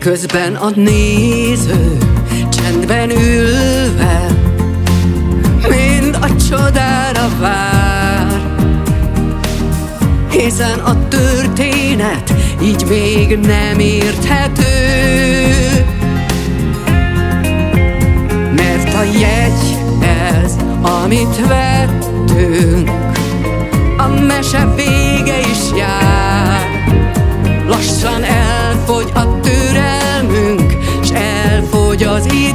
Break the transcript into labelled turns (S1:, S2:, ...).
S1: Közben a néző csendben ülve mind a csodára vár, hiszen a történet így még nem érthető, mert a jegy ez, amit vettünk, a mese vége is jár. Lassan elfogy a türelmünk, s elfogy az idő.